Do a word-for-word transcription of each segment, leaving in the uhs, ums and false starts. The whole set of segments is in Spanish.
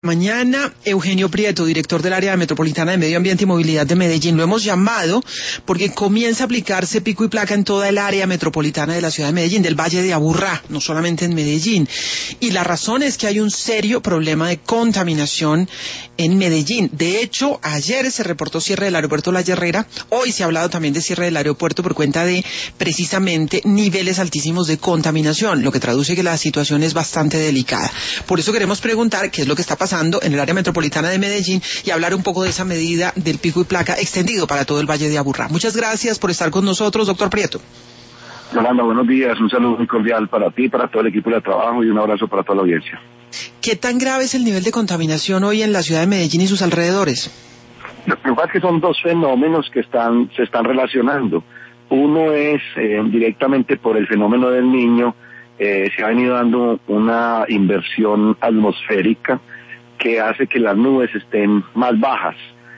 Mañana, Eugenio Prieto, director del Área Metropolitana de Medio Ambiente y Movilidad de Medellín. Lo hemos llamado porque comienza a aplicarse pico y placa en toda el área metropolitana de la ciudad de Medellín, del Valle de Aburrá, no solamente en Medellín. Y la razón es que hay un serio problema de contaminación en Medellín. De hecho, ayer se reportó cierre del aeropuerto La Herrera. Hoy se ha hablado también de cierre del aeropuerto por cuenta de, precisamente, niveles altísimos de contaminación, lo que traduce que la situación es bastante delicada. Por eso queremos preguntar qué es lo que está pasando en el área metropolitana de Medellín y hablar un poco de esa medida del pico y placa extendido para todo el Valle de Aburrá. Muchas gracias por estar con nosotros, doctor Prieto. Yolanda, buenos días, un saludo muy cordial para ti, para todo el equipo de trabajo y un abrazo para toda la audiencia. ¿Qué tan grave es el nivel de contaminación hoy en la ciudad de Medellín y sus alrededores? Lo que pasa es que son dos fenómenos que están se están relacionando. Uno es eh, directamente por el fenómeno del Niño, eh, se ha venido dando una inversión atmosférica que hace que las nubes estén más bajas,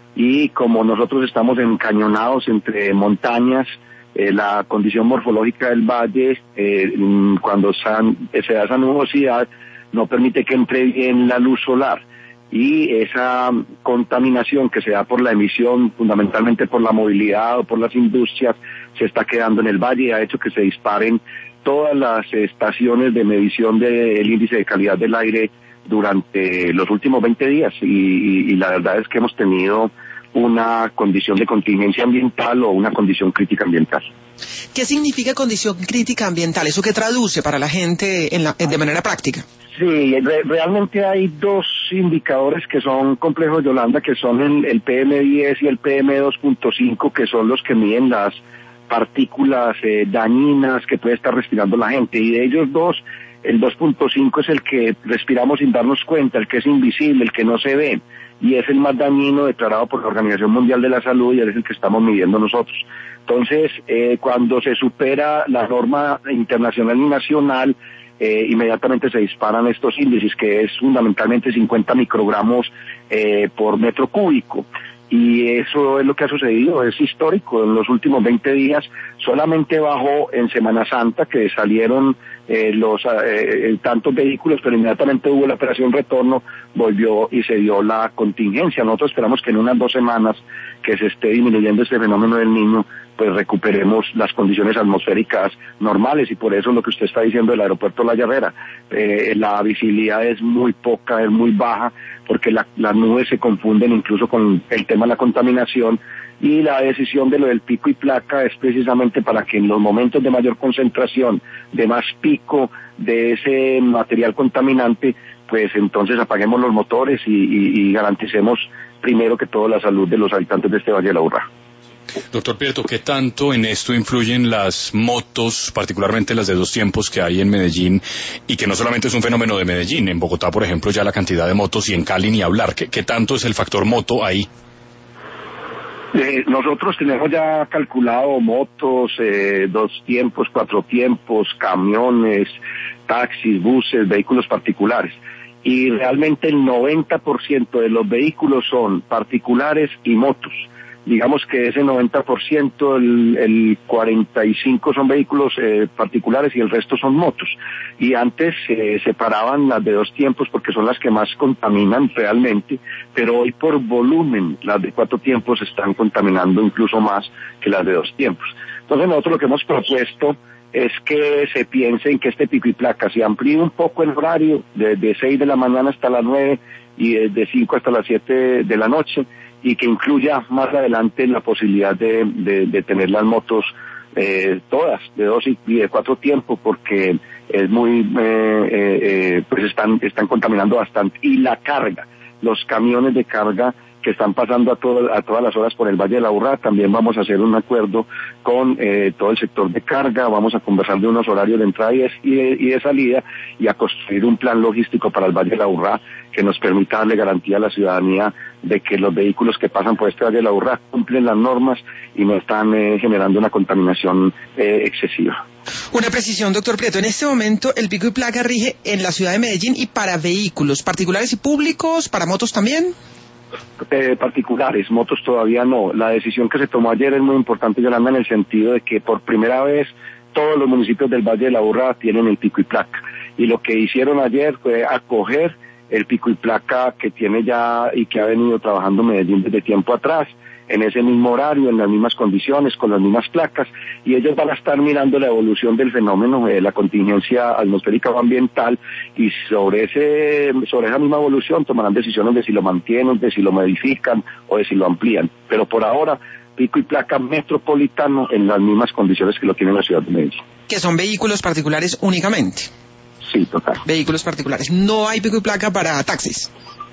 y como nosotros estamos encañonados entre montañas, eh, la condición morfológica del valle, eh, cuando se da esa nubosidad, no permite que entre bien la luz solar, y esa contaminación que se da por la emisión, fundamentalmente por la movilidad o por las industrias, se está quedando en el valle y ha hecho que se disparen todas las estaciones de medición del índice de calidad del aire durante los últimos veinte días, y, y, y la verdad es que hemos tenido una condición de contingencia ambiental o una condición crítica ambiental. ¿Qué significa condición crítica ambiental? ¿Eso qué traduce para la gente en la, de manera práctica? Sí, re, realmente hay dos indicadores que son complejos, Yolanda, que son el, el P M diez y el P M dos punto cinco, que son los que miden las partículas eh, dañinas que puede estar respirando la gente, y de ellos dos, el dos punto cinco es el que respiramos sin darnos cuenta, el que es invisible, el que no se ve, y es el más dañino declarado por la Organización Mundial de la Salud, y es el que estamos midiendo nosotros. Entonces, eh, cuando se supera la norma internacional y nacional, eh, inmediatamente se disparan estos índices, que es fundamentalmente cincuenta microgramos eh, por metro cúbico. Y eso es lo que ha sucedido, es histórico. En los últimos veinte días solamente bajó en Semana Santa, que salieron eh, los eh, tantos vehículos, pero inmediatamente hubo la operación retorno, volvió y se dio la contingencia. Nosotros esperamos que en unas dos semanas que se esté disminuyendo este fenómeno del Niño, pues recuperemos las condiciones atmosféricas normales, y por eso lo que usted está diciendo del aeropuerto La Herrera, eh, la visibilidad es muy poca, es muy baja, porque la, las nubes se confunden incluso con el tema de la contaminación, y la decisión de lo del pico y placa es precisamente para que en los momentos de mayor concentración, de más pico de ese material contaminante, pues entonces apaguemos los motores y, y, y garanticemos primero que todo la salud de los habitantes de este Valle de la Aburrá. Doctor Prieto, ¿qué tanto en esto influyen las motos, particularmente las de dos tiempos que hay en Medellín, y que no solamente es un fenómeno de Medellín? En Bogotá, por ejemplo, ya la cantidad de motos, y en Cali ni hablar. ¿Qué, qué tanto es el factor moto ahí? Eh, nosotros tenemos ya calculado motos, eh, dos tiempos, cuatro tiempos, camiones, taxis, buses, vehículos particulares. Y realmente el noventa por ciento de los vehículos son particulares y motos. Digamos que ese noventa por ciento, el, el cuarenta y cinco por ciento son vehículos eh, particulares y el resto son motos. Y antes se eh, separaban las de dos tiempos porque son las que más contaminan realmente, pero hoy por volumen las de cuatro tiempos están contaminando incluso más que las de dos tiempos. Entonces nosotros lo que hemos propuesto es que se piense en que este pico y placa se amplíe un poco el horario, desde seis de la mañana hasta las nueve y desde cinco hasta las siete de la noche, y que incluya más adelante la posibilidad de, de, de tener las motos eh, todas, de dos y, y de cuatro tiempos, porque es muy, eh, eh, pues están, están contaminando bastante. Y la carga, los camiones de carga que están pasando a, todo, a todas las horas por el Valle de la Aburrá, también vamos a hacer un acuerdo con eh, todo el sector de carga, vamos a conversar de unos horarios de entrada y de, y, de, y de salida, y a construir un plan logístico para el Valle de la Aburrá que nos permita darle garantía a la ciudadanía de que los vehículos que pasan por este Valle de la Aburrá cumplen las normas y no están eh, generando una contaminación eh, excesiva. Una precisión, doctor Prieto. En este momento el pico y placa rige en la ciudad de Medellín y para vehículos particulares y públicos, para motos también. Eh, particulares, motos todavía no. La decisión que se tomó ayer es muy importante, Yolanda, en el sentido de que por primera vez todos los municipios del Valle de la Aburrá tienen el pico y placa, y lo que hicieron ayer fue acoger el pico y placa que tiene ya y que ha venido trabajando Medellín desde tiempo atrás, en ese mismo horario, en las mismas condiciones, con las mismas placas, y ellos van a estar mirando la evolución del fenómeno de la contingencia atmosférica o ambiental, y sobre ese, sobre esa misma evolución tomarán decisiones de si lo mantienen, de si lo modifican o de si lo amplían. Pero por ahora, pico y placa metropolitano en las mismas condiciones que lo tiene la ciudad de Medellín. Que son vehículos particulares únicamente. Sí, total. Vehículos particulares. No hay pico y placa para taxis.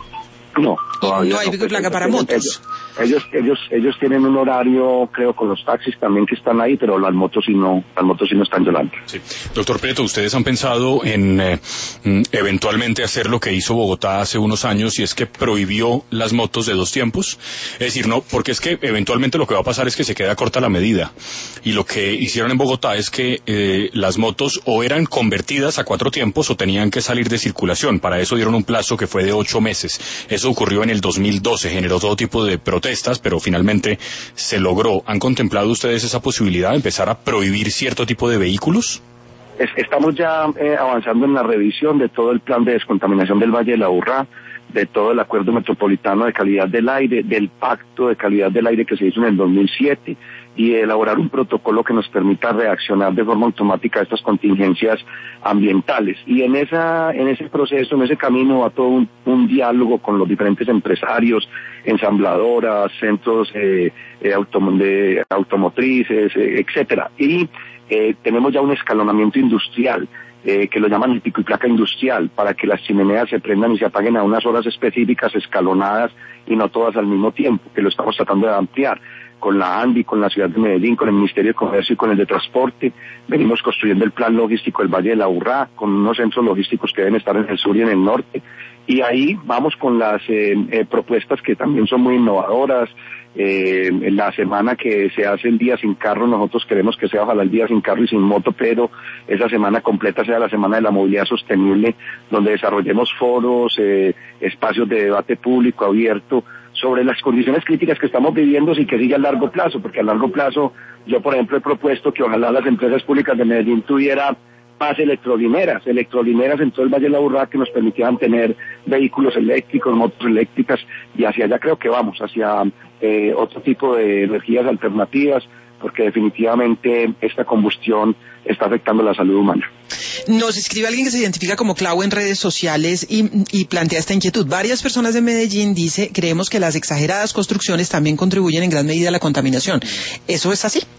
No, todavía no hay no, pico y placa pues, para ellos, motos. Ellos, ellos, ellos tienen un horario, creo, con los taxis también que están ahí, pero las motos sí no, las motos sí no están Yolanda. Sí. Doctor Prieto, ¿ustedes han pensado en eh, eventualmente hacer lo que hizo Bogotá hace unos años, y es que prohibió las motos de dos tiempos? Es decir, no, porque es que eventualmente lo que va a pasar es que se queda corta la medida, y lo que hicieron en Bogotá es que eh, las motos o eran convertidas a cuatro tiempos o tenían que salir de circulación. Para eso dieron un plazo que fue de ocho meses. Eso ocurrió en el dos mil doce, generó todo tipo de protestas, pero finalmente se logró. ¿Han contemplado ustedes esa posibilidad de empezar a prohibir cierto tipo de vehículos? Estamos ya eh, avanzando en la revisión de todo el plan de descontaminación del Valle de la Aburrá, de todo el acuerdo metropolitano de calidad del aire, del pacto de calidad del aire que se hizo en el dos mil siete, y elaborar un protocolo que nos permita reaccionar de forma automática a estas contingencias ambientales. Y en esa, en ese proceso, en ese camino va todo un, un diálogo con los diferentes empresarios, ensambladoras, centros eh, eh, autom de automotrices, eh, etcétera. Y eh, tenemos ya un escalonamiento industrial, Eh, que lo llaman el pico y placa industrial, para que las chimeneas se prendan y se apaguen a unas horas específicas, escalonadas, y no todas al mismo tiempo, que lo estamos tratando de ampliar. Con la ANDI, con la ciudad de Medellín, con el Ministerio de Comercio y con el de Transporte, venimos construyendo el plan logístico del Valle de la Aburrá, con unos centros logísticos que deben estar en el sur y en el norte, y ahí vamos con las eh, eh, propuestas que también son muy innovadoras. Eh, en la semana que se hace el día sin carro, nosotros queremos que sea ojalá el día sin carro y sin moto, pero esa semana completa sea la semana de la movilidad sostenible, donde desarrollemos foros, eh, espacios de debate público abierto sobre las condiciones críticas que estamos viviendo y que sigue a largo plazo, porque a largo plazo yo, por ejemplo, he propuesto que ojalá las empresas públicas de Medellín tuvieran más electrolineras, electrolineras en todo el Valle de la Aburrá que nos permitieran tener vehículos eléctricos, motos eléctricas, y hacia allá creo que vamos, hacia eh, otro tipo de energías alternativas, porque definitivamente esta combustión está afectando la salud humana. Nos escribe alguien que se identifica como Clau en redes sociales y, y plantea esta inquietud. Varias personas de Medellín dice, creemos que las exageradas construcciones también contribuyen en gran medida a la contaminación. ¿Eso es así?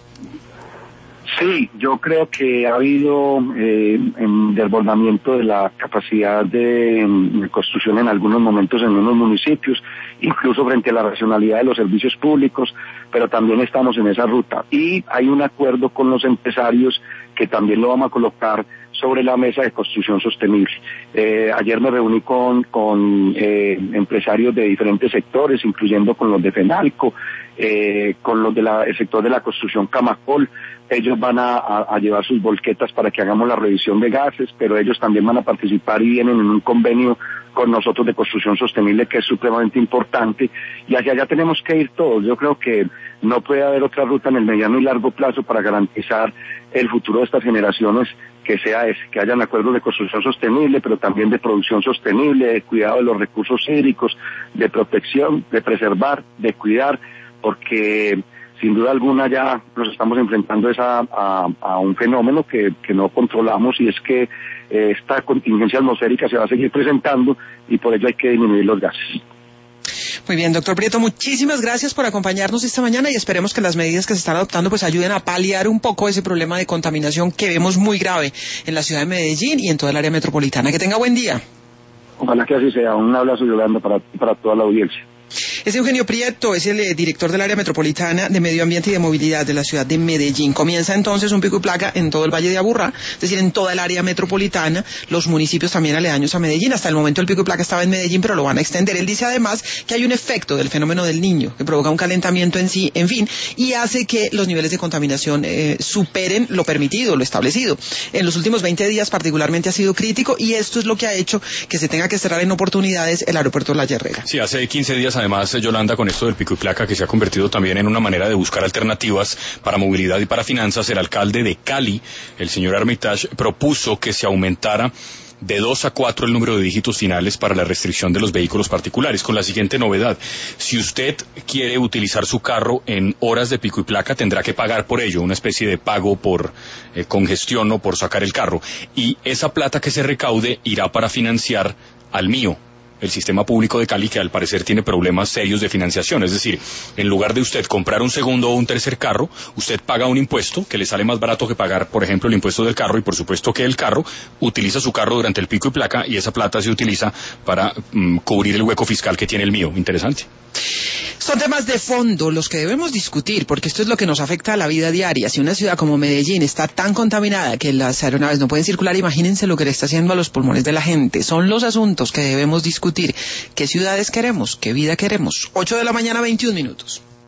Sí, yo creo que ha habido eh, un desbordamiento de la capacidad de, de construcción en algunos momentos en unos municipios, incluso frente a la racionalidad de los servicios públicos, pero también estamos en esa ruta. Y hay un acuerdo con los empresarios que también lo vamos a colocar sobre la mesa de construcción sostenible. Eh, ayer me reuní con, con eh, empresarios de diferentes sectores, incluyendo con los de FENALCO, eh, con los del de sector de la construcción Camacol. Ellos van a, a, a llevar sus volquetas para que hagamos la revisión de gases, pero ellos también van a participar y vienen en un convenio con nosotros de construcción sostenible que es supremamente importante, y hacia allá tenemos que ir todos. Yo creo que no puede haber otra ruta en el mediano y largo plazo para garantizar el futuro de estas generaciones que sea ese, que hayan acuerdos de construcción sostenible, pero también de producción sostenible, de cuidado de los recursos hídricos, de protección, de preservar, de cuidar, porque sin duda alguna ya nos estamos enfrentando esa, a, a un fenómeno que, que no controlamos, y es que eh, esta contingencia atmosférica se va a seguir presentando, y por ello hay que disminuir los gases. Muy bien, doctor Prieto, muchísimas gracias por acompañarnos esta mañana, y esperemos que las medidas que se están adoptando pues ayuden a paliar un poco ese problema de contaminación que vemos muy grave en la ciudad de Medellín y en toda el área metropolitana. Que tenga buen día. Ojalá que así sea. Un abrazo, Yolanda, para, para toda la audiencia. Es Eugenio Prieto, es el eh, director del área metropolitana de Medio Ambiente y de Movilidad de la ciudad de Medellín. Comienza entonces un pico y placa en todo el Valle de Aburrá, es decir, en toda el área metropolitana, los municipios también aledaños a Medellín. Hasta el momento el pico y placa estaba en Medellín, pero lo van a extender. Él dice además que hay un efecto del fenómeno del Niño, que provoca un calentamiento en sí, en fin, y hace que los niveles de contaminación eh, superen lo permitido, lo establecido. En los últimos veinte días particularmente ha sido crítico, y esto es lo que ha hecho que se tenga que cerrar en oportunidades el aeropuerto de La Herrera. Sí, hace quince días además, Yolanda, con esto del pico y placa, que se ha convertido también en una manera de buscar alternativas para movilidad y para finanzas, el alcalde de Cali, el señor Armitage, propuso que se aumentara de dos a cuatro el número de dígitos finales para la restricción de los vehículos particulares, con la siguiente novedad: si usted quiere utilizar su carro en horas de pico y placa, tendrá que pagar por ello, una especie de pago por eh, congestión o por sacar el carro, y esa plata que se recaude irá para financiar al mío, el sistema público de Cali, que al parecer tiene problemas serios de financiación. Es decir, en lugar de usted comprar un segundo o un tercer carro, usted paga un impuesto que le sale más barato que pagar, por ejemplo, el impuesto del carro, y por supuesto que el carro utiliza su carro durante el pico y placa, y esa plata se utiliza para mm, cubrir el hueco fiscal que tiene el mío. Interesante. Son temas de fondo los que debemos discutir, porque esto es lo que nos afecta a la vida diaria. Si una ciudad como Medellín está tan contaminada que las aeronaves no pueden circular, imagínense lo que le está haciendo a los pulmones de la gente. Son los asuntos que debemos discutir. ¿Qué ciudades queremos? ¿Qué vida queremos? ocho de la mañana, veintiún minutos.